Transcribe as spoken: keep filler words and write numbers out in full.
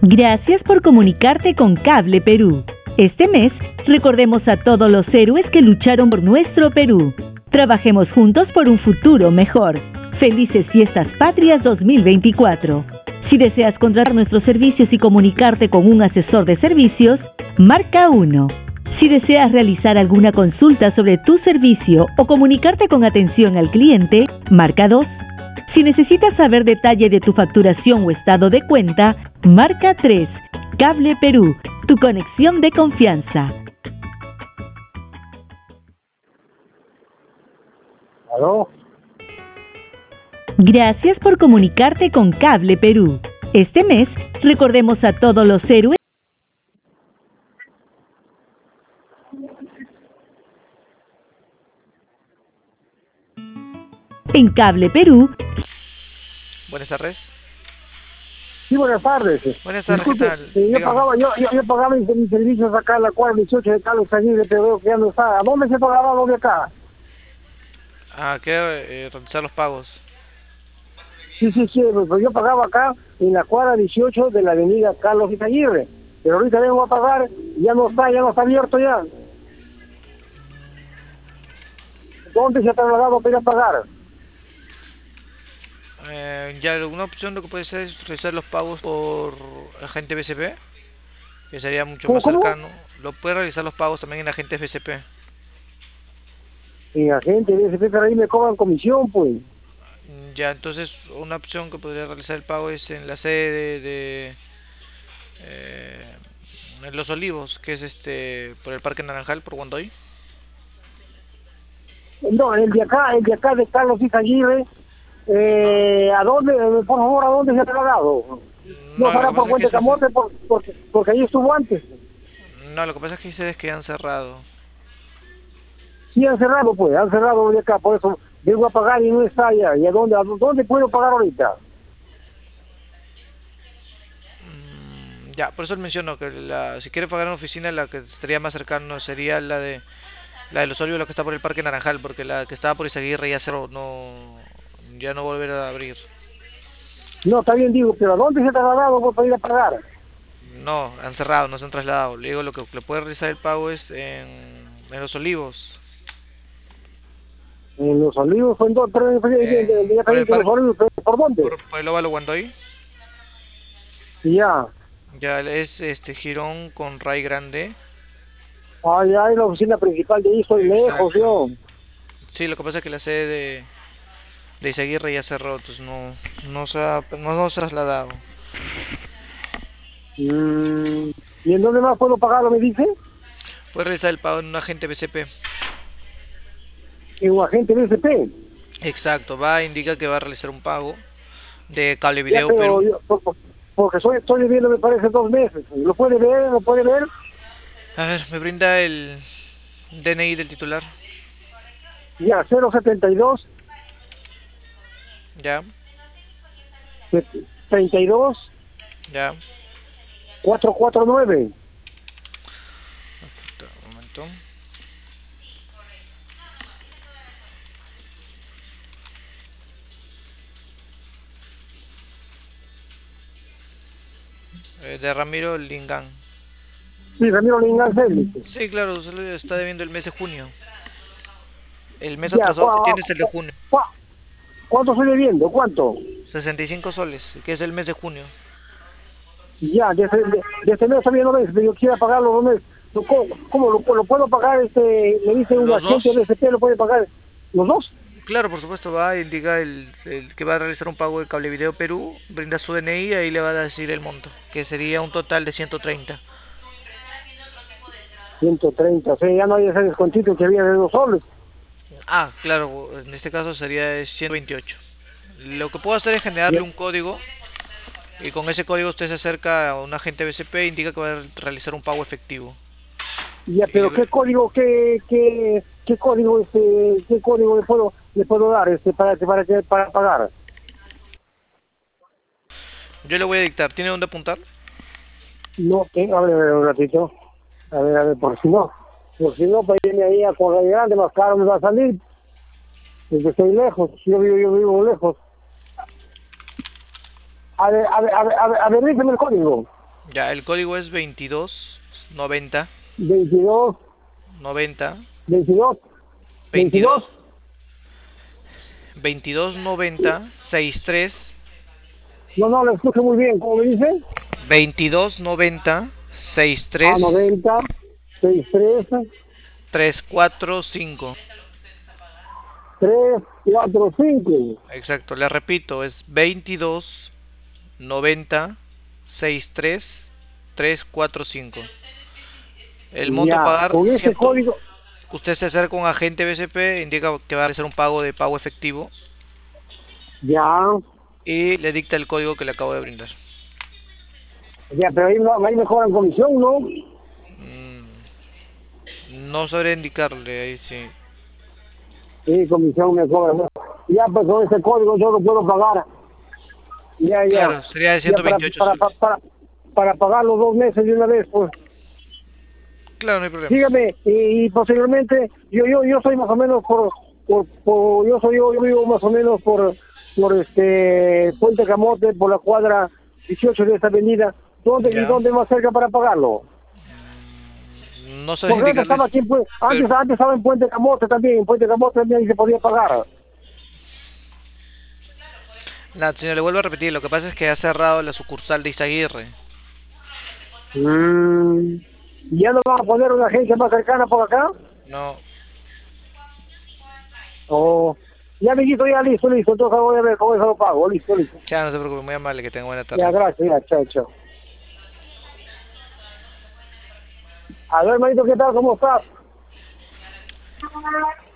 Gracias por comunicarte con Cable Perú. Este mes, recordemos a todos los héroes que lucharon por nuestro Perú. Trabajemos juntos por un futuro mejor. Felices Fiestas Patrias dos mil veinticuatro. Si deseas contratar nuestros servicios y comunicarte con un asesor de servicios, marca uno. Si deseas realizar alguna consulta sobre tu servicio o comunicarte con atención al cliente, marca dos. Si necesitas saber detalle de tu facturación o estado de cuenta, marca tres. Cable Perú, tu conexión de confianza. ¿Aló? Gracias por comunicarte con Cable Perú. Este mes, recordemos a todos los héroes. En Cable Perú. Buenas tardes. Sí, buenas tardes. Buenas tardes, Disculpe, ¿qué tal? eh, yo, pagaba, yo, yo, yo pagaba mis, mis servicios acá en la cuadra dieciocho de Carlos Aguirre, pero veo que ya no está. ¿A dónde se pagaba lo de acá? Ah, quiero eh, realizar los pagos. Sí, sí, sí, pues yo pagaba acá en la cuadra dieciocho de la avenida Carlos Aguirre, pero ahorita vengo a pagar y ya no está, ya no está abierto ya. ¿Dónde se ha trasladado para ir a pagar? Eh, ya alguna opción lo que puede ser es realizar los pagos por agente B C P, que sería mucho ¿Cómo, más cómo? cercano. Lo puede realizar los pagos también en agentes B C P. Y la gente de ese pero ahí me cobran comisión, pues. Mm, Ya, entonces una opción que podría realizar el pago es en la sede de, de, eh, en Los Olivos, que es este por el Parque Naranjal, por Guandoy. No, el de acá, el de acá de Carlos Aguirre, eh, ¿a dónde, por favor, a dónde se ha trasladado? No No, lo será que por pasa es que Puente ese, Camote, por, por- porque ahí estuvo antes. no, lo que pasa es que hay sedes que han cerrado. Sí, han cerrado, pues, han cerrado de acá, por eso vengo a pagar y no está allá. ¿Y a dónde, a dónde puedo pagar ahorita? Mm, Ya, por eso le menciono que la, si quiere pagar en oficina, la que estaría más cercano sería la de la de Los Olivos, la que está por el Parque Naranjal, porque la que estaba por Izaguirre ya cerró, no, ya no volverá a abrir. No, está bien, digo, pero ¿a dónde se ha trasladado pues, para ir a pagar? No, han cerrado, no se han trasladado. Le digo, lo que le puede realizar el pago es en, en Los Olivos, En Los Olivos, fue en dos, tres, de, de, de, en, de, por de el Los parque, Olivos, ¿pero ¿por dónde? por, por el óvalo Guandoy. Y ya. Ya es este Girón con Ray Grande. Allá en la oficina principal de ahí, estoy lejos, Exacto. yo. Sí, lo que pasa es que la sede de, de Izaguirre ya cerró, entonces no, no se ha, no, no se ha trasladado. Mm, ¿Y en dónde más puedo pagarlo, me dice? Puede realizar el pago en un agente B C P. En un agente B S P. Exacto, va, indica que va a realizar un pago de Cable Ya, Video pero Perú. yo, por- por- porque soy, estoy viviendo, me parece, dos meses. ¿Lo puede ver? ¿Lo puede ver? A ver, me brinda el D N I del titular. Ya, cero setenta y dos, Ya, treinta y dos, ya. cuatrocientos cuarenta y nueve. Un momento. Eh, de Ramiro Lingán. Sí, Ramiro Lingán Félix. Sí, claro, solo está debiendo el mes de junio. El mes Ya, atrasado que ¿cuá- tiene es el de junio. cuá- ¿cuánto estoy debiendo? ¿Cuánto? sesenta y cinco soles, que es el mes de junio. Ya, de este, de, de este mes todavía no ves, pero yo quiero pagarlo dos meses. ¿Cómo, cómo lo, lo puedo pagar? Este, me dice un Los agente dos. B S P, ¿lo puede pagar los dos? Claro, por supuesto, va, indica el, el que va a realizar un pago de Cable Video Perú, brinda su D N I y ahí le va a decir el monto, que sería un total de ciento treinta. ciento treinta, o sea, ya no hay ese descontito que había de dos soles. Ah, claro, en este caso sería de ciento veintiocho. Lo que puedo hacer es generarle Ya, un código y con ese código usted se acerca a un agente B C P e indica que va a realizar un pago efectivo. ya, Y pero ¿qué código, qué, qué, qué código, este, qué código le puedo, le puedo dar, este, para que, para que, para pagar? yo le voy a dictar, ¿tiene dónde apuntar? No, ¿qué? A ver, a ver, un ratito. A ver, a ver, por si no. Por si no, para irme ahí a Correa Grande, más caro me va a salir. Porque estoy lejos, yo vivo, yo vivo lejos. A ver, a ver, a ver, a ver, a ver, dígame el código. Ya, el código es veintidós noventa veintidós, noventa veintidós, veintidós veintidós. veintidós noventa sesenta y tres No, no, lo escucho muy bien. ¿Cómo me dice? veintidós noventa sesenta y A tres noventa, sesenta y tres, trescientos cuarenta y cinco. tres, cuatro, cinco. Exacto, le repito, es veintidós noventa sesenta y tres trescientos cuarenta y cinco. El monto a Ya, pagar, con ese ciento, código, usted se acerca a un agente B C P, indica que va a hacer un pago de pago efectivo ya, y le dicta el código que le acabo de brindar. ya, pero ahí, no, ahí mejoran comisión, ¿no? Mm, no sabré indicarle, ahí sí. Sí, comisión me cobran, ¿no? Ya, pues con ese código yo lo puedo pagar. Ya, ya. Claro, sería de Ya ciento para, veintiocho para, soles. para, para, para pagar los dos meses de una vez, pues. Claro, no hay problema. Dígame, y, y posteriormente, yo, yo, yo soy más o menos por, por, por yo soy yo, yo vivo más o menos por, por este Puente Camote, por la cuadra dieciocho de esta avenida. ¿Dónde y Ya. dónde más cerca para pagarlo? Mm, no sé Porque antes indicarles, estaba aquí en, Pue- antes, pero antes estaba en Puente Camote también, en Puente Camote también se podía pagar. nada, señor, le vuelvo a repetir, lo que pasa es que ha cerrado la sucursal de Izaguirre. Mm. ¿Ya no van a poner una agencia más cercana por acá? No, Oh, ya amiguito, ya listo, listo, entonces voy a ver cómo eso lo pago, listo, listo. ya no se preocupe, muy amable, que tenga buena Ya, tarde. gracias, ya, chao, chao. A ver, hermanito, ¿qué tal? ¿Cómo estás?